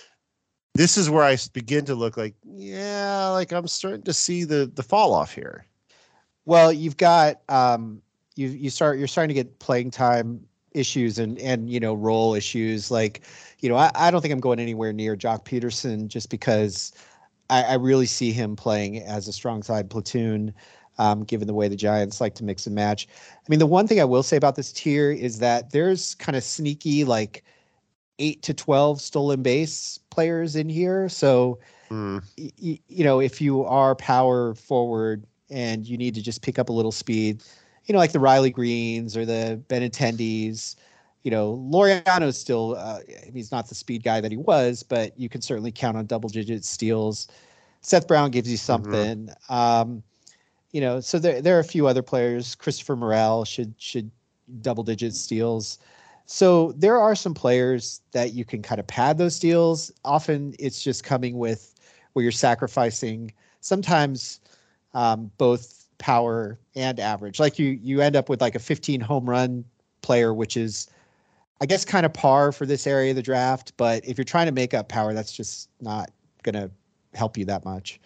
this is where I begin to look like, yeah, like I'm starting to see the the fall off here. Well, you've got um, you you start you're starting to get playing time issues and and you know role issues. Like, you know, I, I don't think I'm going anywhere near Jock Peterson just because I, I really see him playing as a strong side platoon, um, given the way the Giants like to mix and match. I mean, the one thing I will say about this tier is that there's kind of sneaky, like eight to twelve stolen base players in here. So, Mm. y- you know, if you are power forward and you need to just pick up a little speed, you know, like the Riley Greens or the Benintendis, you know, Laureano's still, uh, he's not the speed guy that he was, but you can certainly count on double digit steals. Seth Brown gives you something. Mm-hmm. Um, you know, so there, there are a few other players. Christopher Morel should, should double digit steals. So there are some players that you can kind of pad those steals. Often it's just coming with where you're sacrificing sometimes um, both power and average. Like you, you end up with like a fifteen home run player, which is, I guess, kind of par for this area of the draft. But if you're trying to make up power, that's just not going to help you that much.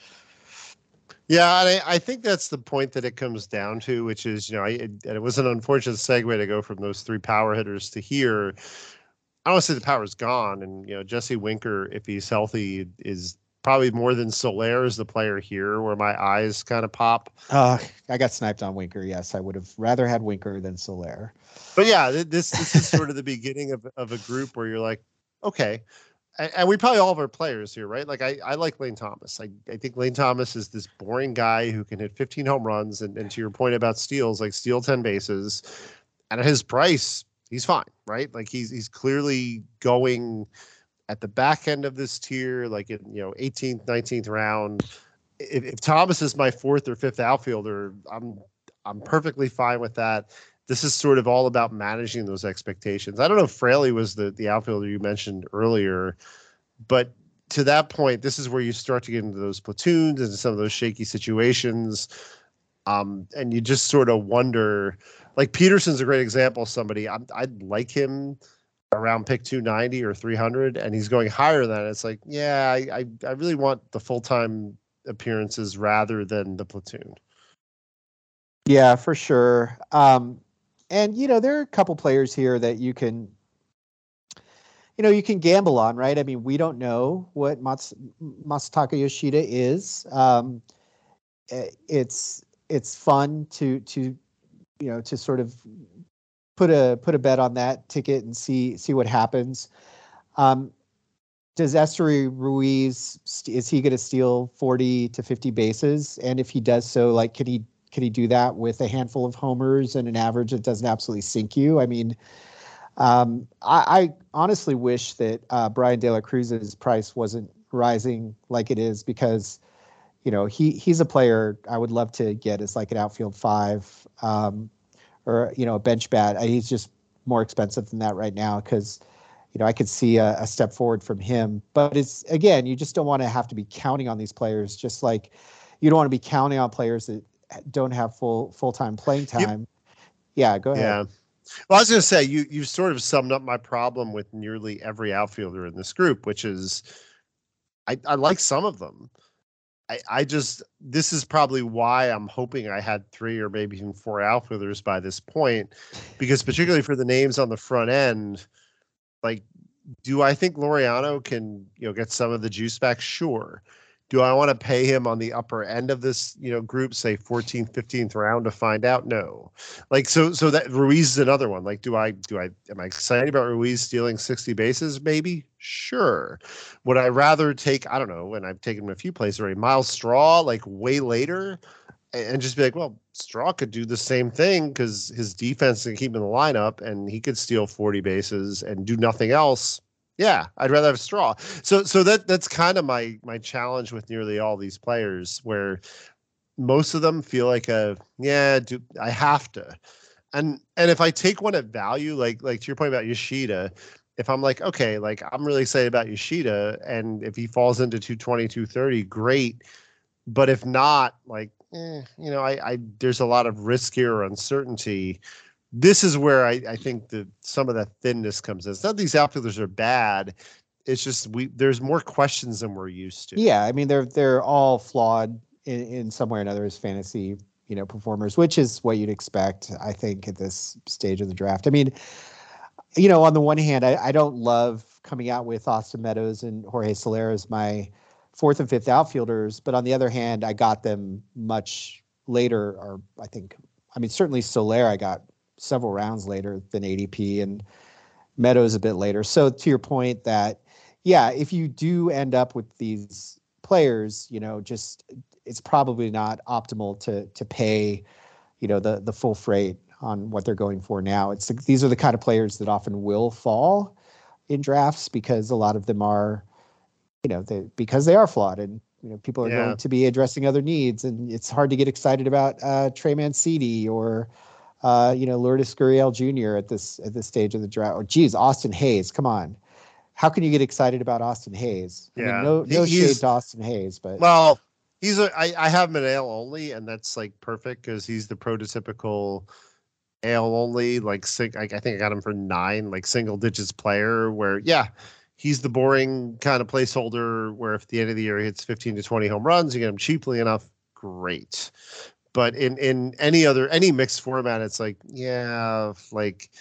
Yeah, and I, I think that's the point that it comes down to, which is, you know, I, it, and it was an unfortunate segue to go from those three power hitters to here. I don't want to say the power's gone, and, you know, Jesse Winker, if he's healthy, is probably more than Soler is the player here, where my eyes kind of pop. Uh, I got sniped on Winker. Yes, I would have rather had Winker than Soler. But yeah, this this is sort of the beginning of of a group where you're like, okay. And we probably all have our players here, right? Like I, I like Lane Thomas. I, I think Lane Thomas is this boring guy who can hit fifteen home runs. And, and to your point about steals, like steal ten bases. And at his price, he's fine, right? Like he's he's clearly going at the back end of this tier, like in, you know, eighteenth, nineteenth round. If, if Thomas is my fourth or fifth outfielder, I'm I'm perfectly fine with that. This is sort of all about managing those expectations. I don't know if Fraley was the, the outfielder you mentioned earlier, but to that point, this is where you start to get into those platoons and some of those shaky situations. Um, and you just sort of wonder, like Peterson's a great example of somebody. I'm, I'd like him around pick two ninety or three hundred, and he's going higher than it. It's like, yeah, I, I, I really want the full-time appearances rather than the platoon. Yeah, for sure. Um, And, you know, there are a couple players here that you can, you know, you can gamble on, right? I mean, we don't know what Mats, Masataka Yoshida is. Um, it's it's fun to to you know to sort of put a put a bet on that ticket and see see what happens. Um, does Esteury Ruiz, is he going to steal forty to fifty bases? And if he does so, like, can he? Can he do that with a handful of homers and an average that doesn't absolutely sink you? I mean, Um, I, I honestly wish that uh, Brian De La Cruz's price wasn't rising like it is, because, you know, he he's a player I would love to get as like an outfield five, um, or, you know, a bench bat. He's just more expensive than that right now, because, you know, I could see a, a step forward from him. But it's, again, you just don't want to have to be counting on these players, just like you don't want to be counting on players that don't have full full-time playing time. Yep. Yeah, go ahead. Yeah. Well, I was going to say, you you sort of summed up my problem with nearly every outfielder in this group, which is I, I like some of them. I, I just, this is probably why I'm hoping I had three or maybe even four outfielders by this point, because particularly for the names on the front end, like, do I think Laureano can, you know, get some of the juice back? Sure. Do I want to pay him on the upper end of this, you know, group, say fourteenth, fifteenth round to find out? No. Like, so, so that Ruiz is another one. Like, do I, do I, am I excited about Ruiz stealing sixty bases? Maybe. Sure. Would I rather take, I don't know, and I've taken him a few places already, Miles Straw, like way later, and just be like, well, Straw could do the same thing because his defense can keep him in the lineup and he could steal forty bases and do nothing else. Yeah, I'd rather have Straw. So so that that's kind of my my challenge with nearly all these players, where most of them feel like a, yeah, do, I have to. And and if I take one at value, like like to your point about Yoshida, if I'm like, okay, like I'm really excited about Yoshida, and if he falls into two twenty, two thirty, great. But if not, like, eh, you know, I, I there's a lot of risk here or uncertainty. This is where I, I think that some of that thinness comes in. It's not these outfielders are bad. It's just we there's more questions than we're used to. Yeah, I mean they're they're all flawed in, in some way or another as fantasy, you know, performers, which is what you'd expect, I think, at this stage of the draft. I mean, you know, on the one hand, I, I don't love coming out with Austin Meadows and Jorge Soler as my fourth and fifth outfielders, but on the other hand, I got them much later, or I think, I mean, certainly Soler I got several rounds later than A D P, and Meadows a bit later. So to your point that, yeah, if you do end up with these players, you know, just it's probably not optimal to to pay, you know, the the full freight on what they're going for now. It's these are the kind of players that often will fall in drafts because a lot of them are, you know, they because they are flawed, and you know people are yeah. going to be addressing other needs, and it's hard to get excited about uh, Trey Mancini or uh, you know Lourdes Gurriel Junior at this at this stage of the draft. Or geez, Austin Hayes, come on. How can you get excited about Austin Hayes? I yeah. mean, no, no he's, shade to Austin Hayes, but well, he's a. I, I have him in A L only, and that's like perfect because he's the prototypical A L only. Like, sing, I, I think I got him for nine, like single digits player. Where yeah, he's the boring kind of placeholder. Where if the end of the year he hits fifteen to twenty home runs, you get him cheaply enough, great. But in in any other any mixed format, it's like yeah, like.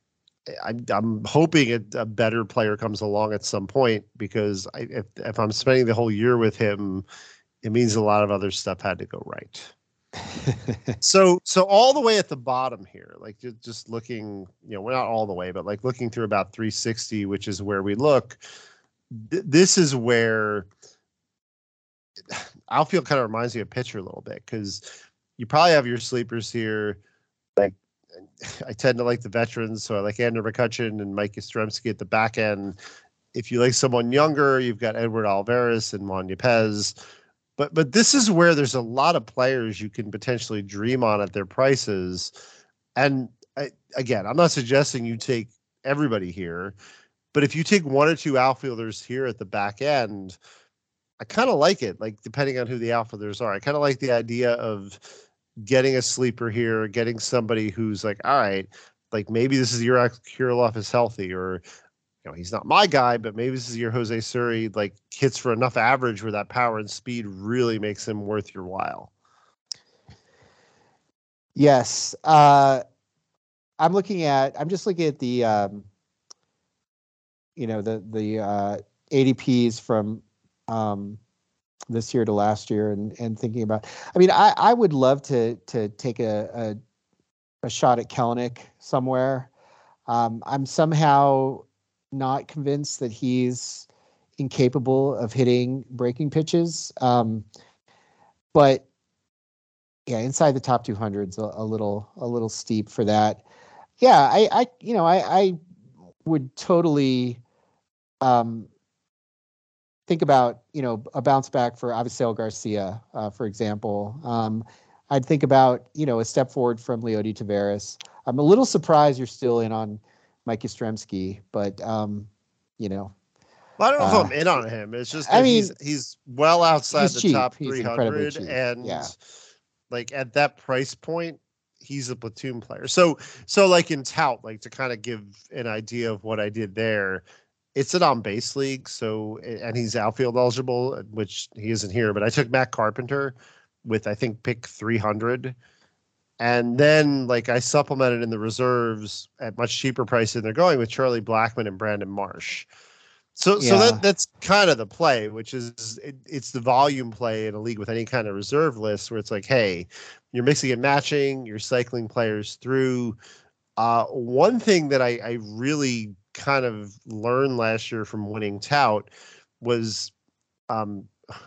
I'm I'm hoping a, a better player comes along at some point, because I, if if I'm spending the whole year with him, it means a lot of other stuff had to go right. so so all the way at the bottom here, like just, just looking, you know, we're not all the way, but like looking through about three sixty, which is where we look. Th- this is where outfield kind of reminds me of pitcher a little bit, because you probably have your sleepers here, like. I tend to like the veterans, so I like Andrew McCutchen and Mike Yastrzemski at the back end. If you like someone younger, you've got Edward Alvarez and Juan Yepez. But but this is where there's a lot of players you can potentially dream on at their prices. And I, again, I'm not suggesting you take everybody here, but if you take one or two outfielders here at the back end, I kind of like it. Like, depending on who the outfielders are, I kind of like the idea of getting a sleeper here, getting somebody who's like, all right, like maybe this is your Kirilloff is healthy, or, you know, he's not my guy, but maybe this is your Jose Suri, like hits for enough average where that power and speed really makes him worth your while. Yes. Uh, I'm looking at, I'm just looking at the, um, you know, the, the uh, A D Ps from, um, this year to last year, and, and thinking about, I mean, I, I would love to, to take a, a, a shot at Kelenic somewhere. Um, I'm somehow not convinced that he's incapable of hitting breaking pitches. Um, but yeah, inside the top two hundred is a, a little, a little steep for that. Yeah. I, I, you know, I, I would totally um, think about, you know, a bounce back for Avisail Garcia, uh, for example. Um, I'd think about, you know, a step forward from Leody Taveras. I'm a little surprised you're still in on Mike Yastrzemski, but, um, you know. Well, I don't know uh, if I'm in on him. It's just I that mean, he's, he's well outside he's the cheap. top He's three incredibly hundred. cheap. And Yeah. like at that price point, he's a platoon player. So, so like in Tout, like to kind of give an idea of what I did there, it's an on base league. So, and he's outfield eligible, which he isn't here, but I took Matt Carpenter with, I think, pick three hundred. And then like I supplemented in the reserves at much cheaper price than they're going with Charlie Blackmon and Brandon Marsh. So, Yeah. so that that's kind of the play, which is it, it's the volume play in a league with any kind of reserve list where it's like, hey, you're mixing and matching, you're cycling players through. Uh, one thing that I, I really kind of learned last year from winning Tout was, um,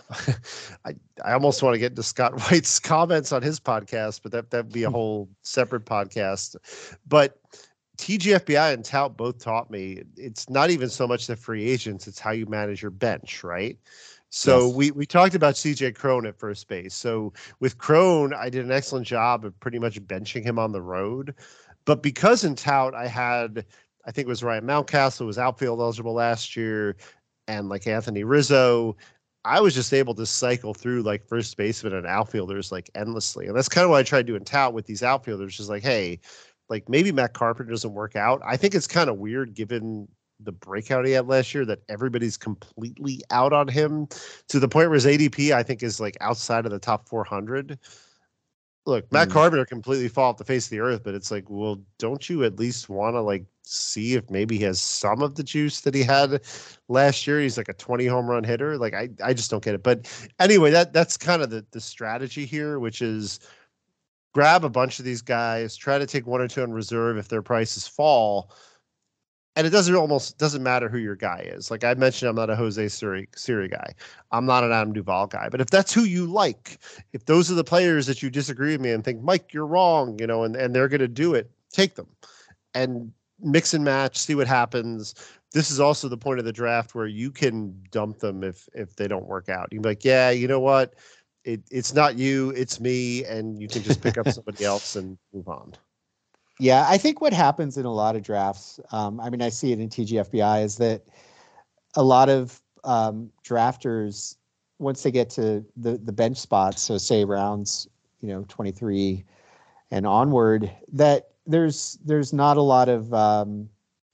I I almost want to get into Scott White's comments on his podcast, but that that'd be a whole separate podcast. But T G F B I and Tout both taught me it's not even so much the free agents, it's how you manage your bench, right? So Yes. we we talked about C J Crone at first base. So with Crone, I did an excellent job of pretty much benching him on the road. But because in Tout I had, I think it was Ryan Mountcastle was outfield eligible last year, and like Anthony Rizzo, I was just able to cycle through like first baseman and outfielders like endlessly. And that's kind of what I tried doing Tout with these outfielders, just like, hey, like maybe Matt Carpenter doesn't work out. I think it's kind of weird given the breakout he had last year that everybody's completely out on him to the point where his A D P, I think, is like outside of the top four hundred. Look, Matt Mm. Carpenter completely fall off the face of the earth, but it's like, well, don't you at least want to like see if maybe he has some of the juice that he had last year? He's like a twenty home run hitter. Like I, I just don't get it. But anyway, that that's kind of the the strategy here, which is grab a bunch of these guys, try to take one or two on reserve if their prices fall. And it doesn't almost doesn't matter who your guy is. Like I mentioned, I'm not a Jose Siri, Siri guy. I'm not an Adam Duvall guy. But if that's who you like, if those are the players that you disagree with me and think, Mike, you're wrong, you know, and, and they're going to do it, take them and mix and match, see what happens. This is also the point of the draft where you can dump them if if they don't work out. You'd be like, yeah, you know what? It, it's not you, it's me, and you can just pick up somebody else and move on. Yeah, I think what happens in a lot of drafts, um, I mean, I see it in T G F B I, is that a lot of um, drafters, once they get to the, the bench spots, so say rounds, you know, twenty-three and onward, that there's there's not a lot of, um,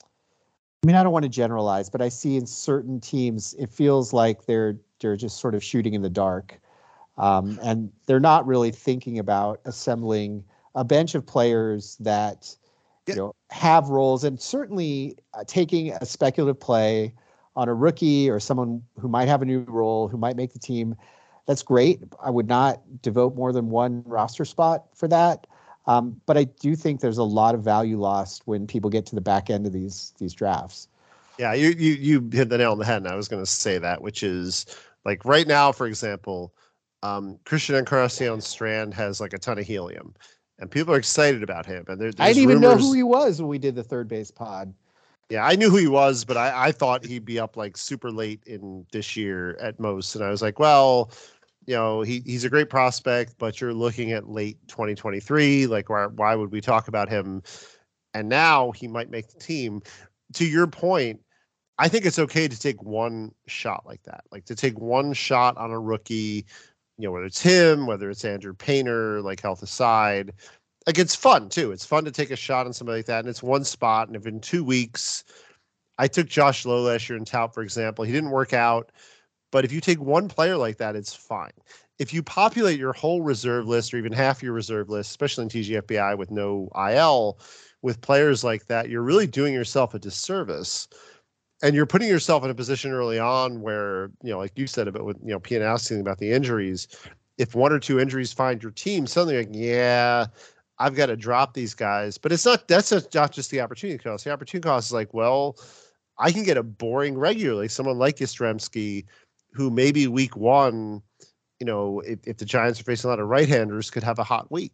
I mean, I don't want to generalize, but I see in certain teams, it feels like they're they're just sort of shooting in the dark. Um, and they're not really thinking about assembling a bench of players that you know have roles, and certainly uh, taking a speculative play on a rookie or someone who might have a new role, who might make the team. That's great. I would not devote more than one roster spot for that. Um, but I do think there's a lot of value lost when people get to the back end of these these drafts. Yeah, you you you hit the nail on the head, and I was going to say that, which is like right now, for example, um, Christian Encarnacion Strand has like a ton of helium. And people are excited about him. And there, I didn't even rumors, know who he was when we did the third base pod. Yeah, I knew who he was, but I, I thought he'd be up like super late in this year at most. And I was like, well, you know, he, he's a great prospect, but you're looking at late twenty twenty-three. Like, why, why would we talk about him? And now he might make the team. To your point, I think it's okay to take one shot like that, like to take one shot on a rookie. You know, whether it's him, whether it's Andrew Painter, like health aside, like it's fun too. It's fun to take a shot on somebody like that. And it's one spot. And if in two weeks, I took Josh Lowe last year in Tout, for example, he didn't work out. But if you take one player like that, it's fine. If you populate your whole reserve list or even half your reserve list, especially in T G F B I with no I L, with players like that, you're really doing yourself a disservice. And you're putting yourself in a position early on where, you know, like you said about with, you know, Pianowski about the injuries, if one or two injuries find your team, suddenly like, yeah, I've got to drop these guys. But it's not, that's not just the opportunity cost. The opportunity cost is like, well, I can get a boring regularly. Someone like Yastrzemski, who maybe week one, you know, if, if the Giants are facing a lot of right-handers, could have a hot week.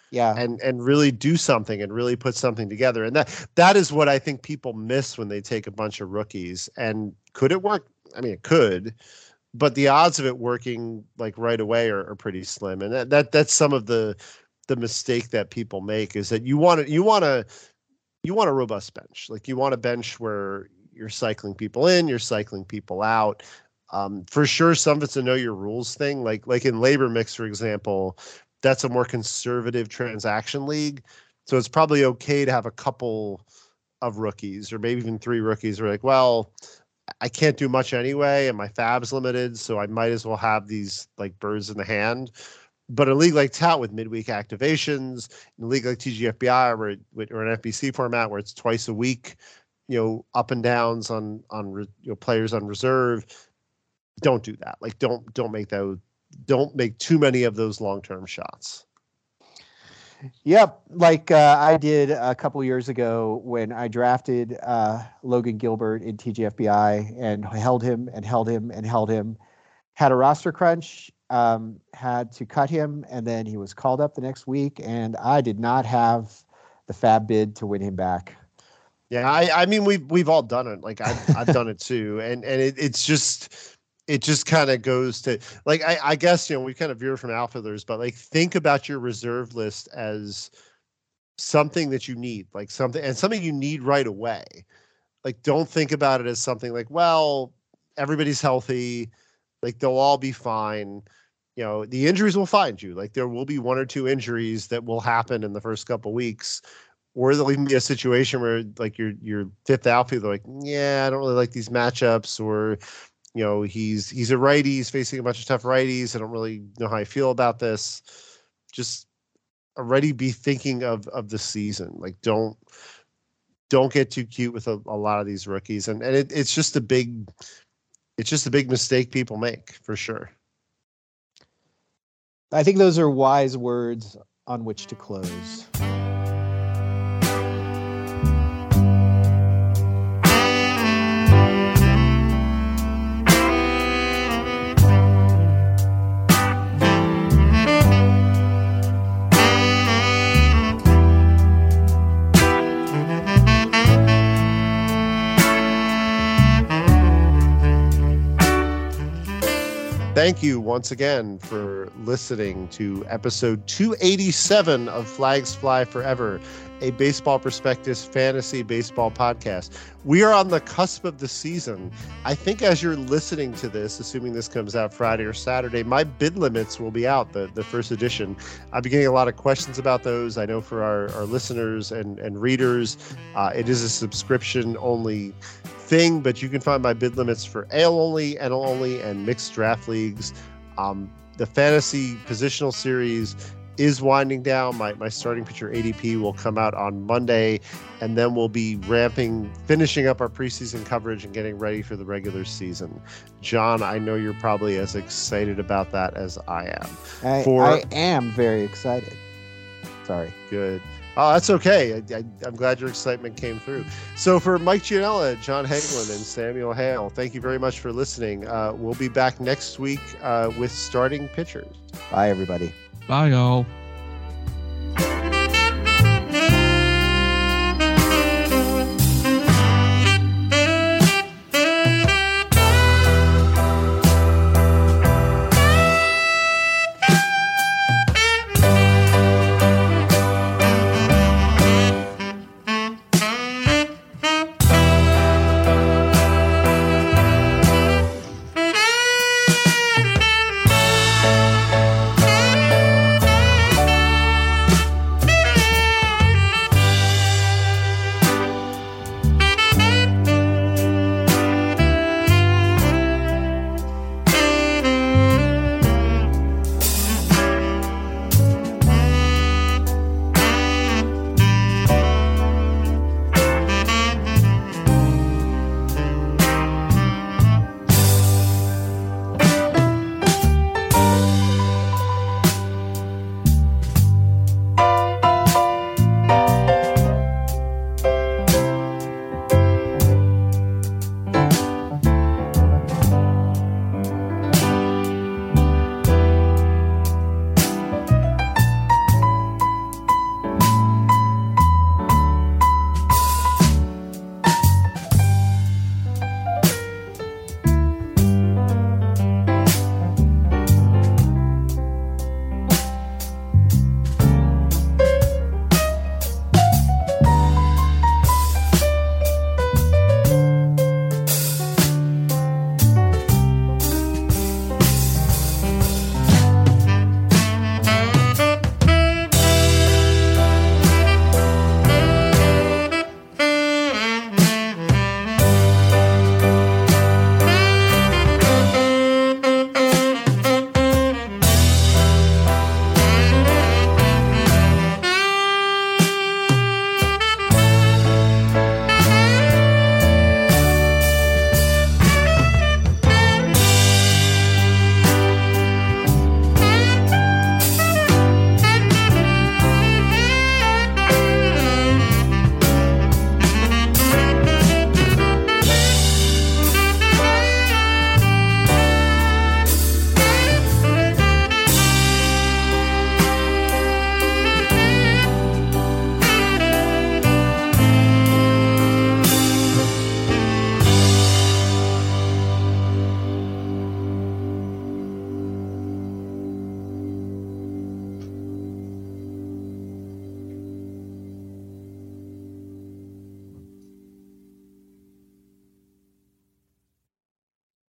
Yeah. and and really do something and really put something together. And that that is what I think people miss when they take a bunch of rookies. And could it work? I mean, it could, but the odds of it working like right away are, are pretty slim. And that, that that's some of the the mistake that people make, is that you want to you want to you want a robust bench. Like you want a bench where you're cycling people in, you're cycling people out. Um, for sure, some of it's a know your rules thing. Like like in Labor Mix, for example, that's a more conservative transaction league. So it's probably okay to have a couple of rookies, or maybe even three rookies. We're like, well, I can't do much anyway, and my fab's limited, so I might as well have these like birds in the hand. But a league like Tout with midweek activations, in a league like T G F B I or, or an F B C format where it's twice a week, you know, up and downs on on you know players on reserve, don't do that. Like don't don't make those don't make too many of those long-term shots. Yep, like uh, I did a couple years ago when I drafted uh, Logan Gilbert in T G F B I and held him and held him and held him. Had a roster crunch, um, had to cut him, and then he was called up the next week, and I did not have the fab bid to win him back. Yeah, I, I mean we've we've all done it. Like I've I've done it too, and and it, it's just. It just kind of goes to like, I, I guess, you know, we kind of veer from outfielders, but like, think about your reserve list as something that you need, like something and something you need right away. Like, don't think about it as something like, well, everybody's healthy. Like they'll all be fine. You know, the injuries will find you. Like there will be one or two injuries that will happen in the first couple of weeks, or there'll even be a situation where like your, your fifth outfielder, like, yeah, I don't really like these matchups, or, you know, he's he's a righty. He's facing a bunch of tough righties. I don't really know how I feel about this. Just already be thinking of of the season. Like don't don't get too cute with a, a lot of these rookies. And and it, it's just a big it's just a big mistake people make, for sure. I think those are wise words on which to close. Thank you once again for listening to episode two eighty-seven of Flags Fly Forever, a Baseball Prospectus fantasy baseball podcast. We are on the cusp of the season. I think as you're listening to this, assuming this comes out Friday or Saturday, my bid limits will be out, the, the first edition. I've been getting a lot of questions about those. I know for our, our listeners and, and readers, uh, it is a subscription-only thing, but you can find my bid limits for A L only, N L only, and mixed draft leagues. Um, the fantasy positional series is winding down. My my starting pitcher A D P will come out on Monday, and then we'll be ramping, finishing up our preseason coverage and getting ready for the regular season. John, I know you're probably as excited about that as I am. I, for, I am very excited. Sorry. Good. Oh, that's okay. I, I, I'm glad your excitement came through. So for Mike Gianella, John Hagelin, and Samuel Hale, thank you very much for listening. Uh, we'll be back next week uh, with starting pitchers. Bye, everybody. Bye, y'all.